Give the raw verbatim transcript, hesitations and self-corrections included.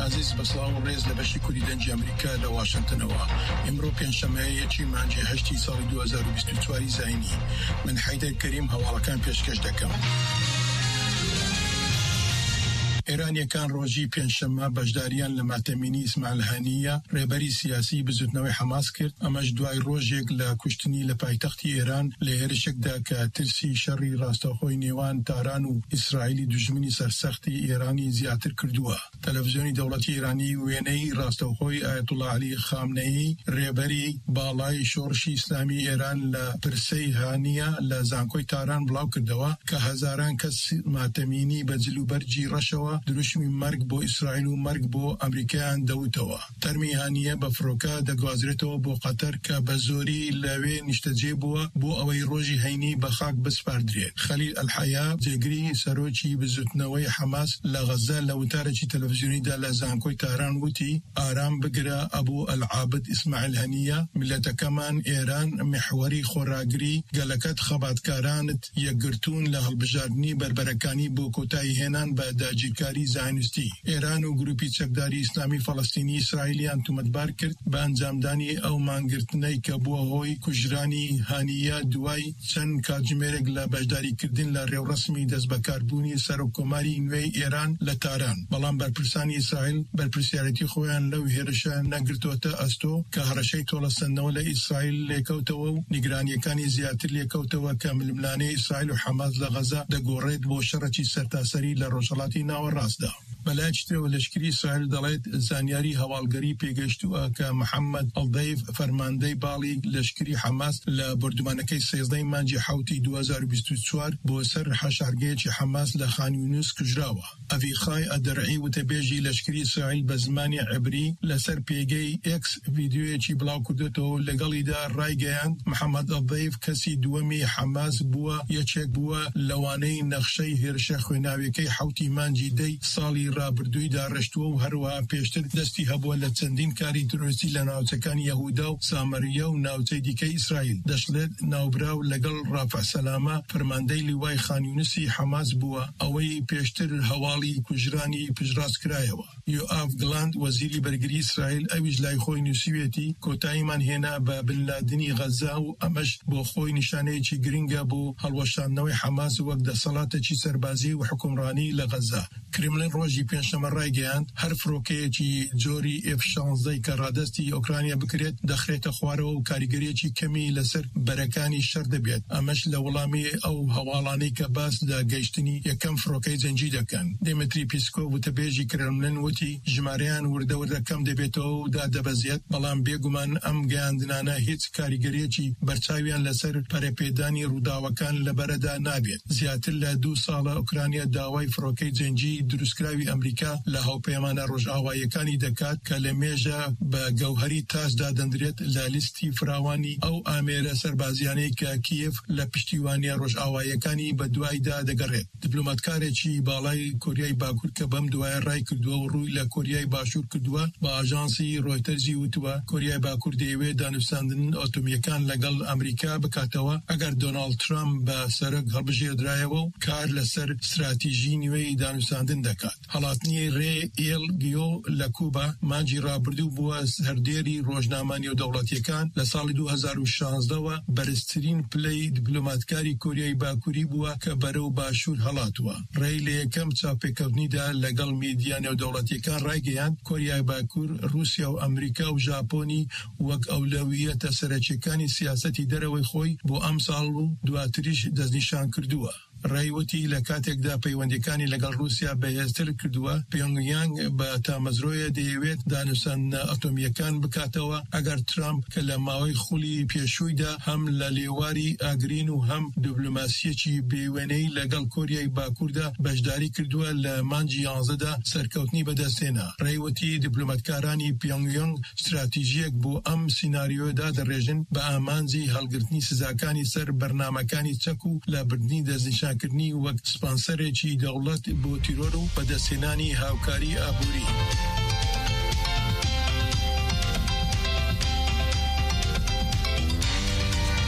عزیز بەسڵاو و ڕێز لە بەشی کوردی دەنجی ئەمریکا لە واشنگتنەوە. ئێمڕۆ پێنجشەمەیەکی مانگی هەشتی ساڵی دوو هەزار و بیست و چوار زاینی. من حەیدەر کەریم هەواڵەکان پێشکەش دەکەم. ئێرانیەکان ڕۆژی پێنجشەممە بەشداریان لە ماتەمینی ئیسماعیل هانیە ڕێبەری سیاسی بزوتنەوەی حەماس کرد، ئەمەش دوای ڕۆژێک لە کوشتنی لە پایتەختی ئێران لە هێرشێکدا کە ترسی شەڕی ڕاستەوخۆی نێوان تاران و ئیسرائیلی دوژمنی سەرسەختی ئێرانی زیاتر کردووە. تەلەڤیزیۆنی دەوڵەتی ئێرانی وێنەی ڕاستەوخۆی ئایەتوڵا عەلی خامنەیی ڕێبەری باڵای شۆڕشی ئیسلامی ئێران لە پرسەی هانیە لە زانکۆی تاران بڵاو کردەوە کە هەزاران کەس ماتەمینی بە جلوبەرجی ڕەشەوە دروشمی مەرگ بۆ ئیسرائیل و مەرگ بۆ ئەمریکایان دەوتەوە. تەرمی هانیە بە فڕۆکە دەگوازرێتەوە بۆ قەتەر کە بە زۆری لەوێ نیشتەجێ بووە بۆ ئەوەی ڕۆژی هەینی بە خاک بسپاردرێت. خەلیل ئەلحەیا جێگری سەرۆکی بزوتنەوەی حەماس لە غەزە لە وتارێکی تەلەڤیزیۆنیدا لە زانکۆی تاران وتی ئارام بگرە ئەبوو ئەلعابد ئیسماعیل هەنیە، میلەتەکەمان ئێران محوەری خۆراگری گەلەکەت خەباتکارانت یەکگرتوون لە هەڵبژاردننی بربەرەکانی بۆ کۆتایی هێنان بە داگیرکاری زانستی. ئێران و گروپی چەکداری ئیسلامی فەڵەستینی ئیسرائیلیان تومەتبار کرد بە ئەنجامدانی ئەو مانگرتنەی کە بووە هۆی کوژرانی هانیە دوای چەند کاتژمێرێک لە بەشداریکردن لە ڕێوڕسمی دەست بەکاربوونی سەرۆکۆماری نوێی ئێران لە تاران. بەڵام بەرپرسانی ئیسرائیل بەرپرسیارەتی خۆیان لەو هێرشە نەگرتووەتە ئەستۆ کە هەڕەشەی تۆڵەسەندنەوە لە ئیسرائیل لێکەوتەوە و نیگرانیەکانی زیاتر لێکەوتەوە کە ململانەی ئیسرائیل و حەماس لە غەزە دەگۆڕێت بۆ شەڕێکی سەرتاسەری لە ڕۆژهەڵاتی ناوەڕاستدا. بەلای ترەوە لەشکری ئیسرائیل دەڵێت زانیاری هەواڵگەری پێگەشتووە کە محەممەد ئەڵدەیف فەرماندەی باڵی لەشکری حەماس لە بردومانەکەی سێزدەی مانگی حوتی دوو هەزار و بیست و چوار بۆ سەر حەشارگەیەکی حەماس لە خان یونس کوژراوە. ئەڤیخای ئەدەرعی وتەبێژی لەشکری ئیسرائیل بە زمانی عبری لەسەر پێگەی ئێکس ڤیدیۆیەکی بڵاو کردێتەوە لەگەڵیدا ڕایگەیاند محەممەد ئەڵدەیف کەسی دووەمی حەماس بووە، یەکێک بووە لەوانەی نەخشەی هێرشە خوێناویەکەی حوتی مانگی دەی ساڵی ڕابردووی داڕشتووە و هەروەها پێشتر دەستی هەبووە لە چەندین کاری تۆرۆریستی لە ناوچەکانی یەهودا و سامەریە و ناوچەی دیکەی ئیسرائیل. دەشڵێت ناوبراو لەگەڵ ڕافع سەلامە فەرماندەی لیوای خان یونسی حەماس بووە، ئەوەی پێشتر هەواڵی کوژرانی پژڕاست کرایەوە. یۆئاف گڵاند وەزیری بەرگری ئیسرائیل ئەویش لای خۆی نووسیوێتی کۆتاییمان هێنا بە بنلادنی غەزا و ئەمەش بۆ خۆی نیشانەیەکی گرنگە بۆ هەڵوەشاندنەوەی حەماس وەک دەسەڵاتێکی سەربازی و حکومڕانی لە غەزا. کرملین ڕۆژی پێنجشەممە ڕایگەیاند هەر فڕۆکەیەکی جۆری ئێف شانزدەی کە ڕادەستی ئۆکرانیا بکرێت دەخرێتە خوارەوە و کاریگەریەکی کەمی لەسەر بەرەکانی شەر دەبێت. ئەمەش لە وەڵامی ئەو هەواڵانەی کە باس لە گەیشتنی یەکەم فڕۆکەی جەنگی دەکەن. دێمەتری پیسکۆڤ وتەبێژی کرملین وتی ژمارەیان وردە وردە کەم دەبێتەوە و دادەبەزێت، بەڵام بێگومان ئەم گەیاندنانە هیچ کاریگەریەکی بەرچاویان لەسەر پەرەپێدانی ڕووداوەکان لەبەرەدا نابێت. زیاتر لە دوو ساڵە ئۆکرانیا داوای فڕۆکەی جەنگی دروستکراوی ئەمریکا لە هاوپەیمانە ڕۆژئاواییەکانی دەکات کە لە مێژە بە گەوهری تاشدا دەندرێت لە لیستی فراوانی ئەو ئامێرە سەربازیانەی کە کیف لە پشتیوانی ڕۆژئاواییەکانی بە دوایدا دەگەڕێت. دیپلۆماتکارێکی باڵای کۆریای باکوور کە بەم دوایە ڕای کردووە و ڕووی لە کۆریای باشوور کردووە بە ئاژانسی ڕۆیتەرزی وتووە کۆریای باکوور دەیەوێت دانوستاندن ئۆتۆمیەکان لەگەڵ ئەمریکا بکاتەوە ئەگەر دۆناڵد ترامپ بە سەرک هەڵبژێردرایەوە و کار لەسەر استراتیژی نوێی دانوستاندن دەکات. هەڵاتنی ڕێ ئێل گیۆ لە کوبا مانگی ڕابردوو بووە هەردێری ڕۆژنامانی و دەوڵەتیەکان لە ساڵی دوو هەزار و شانزدەوە بەرزترین پلەی دیپلۆماتکاری کۆریای باکووری بووە کە بەرەو باشوور هەڵاتووە. ڕێی لە یەکەم چاپێکەوتنیدا لەگەڵ میدیانە و دەوڵەتیەکان ڕایگەیاند کۆریای باکوور رووسیا و ئەمریکا و ژاپۆنی وەک ئەولەویەتە سەرەکیەکانی سیاسەتی دەرەوەی خۆی بۆ ئەم ساڵ و دواتریش دەستنیشان کردووە. ڕایوەتی لە کاتێکدا پەیوەندیەکانی لەگەڵ رووسیا بەهێزتر کردووە پیۆنگیانگ بە تامەزرۆیە دەیەوێت دانوستاندنە ئەتۆمیەکان بکاتەوە ئەگەر ترامپ کە لە ماوەی خولی پێشوویدا هەم لە لێواری ئاگرین و هەم دیپلۆماسیەکی بێوێنەی لەگەڵ کۆریای باکووردا بەشداری کردووە لە مانگی یانزەدا سەرکەوتنی بەدەستێنا. ڕایوەتی دیپلۆماتکارانی پیۆنگیانگ استراتیژیەک بۆ ئەم سیناریۆدا دەڕێژن بە ئامانجی هەڵگرتنی سزاکانی سەر بەرنامەکانی چەک و لە بردننی دەستنیشانکردنی وەک سپانسەرێکی دەوڵەت بۆ تیرۆر و بەدەستهێنانی هاوکاری ئابووری.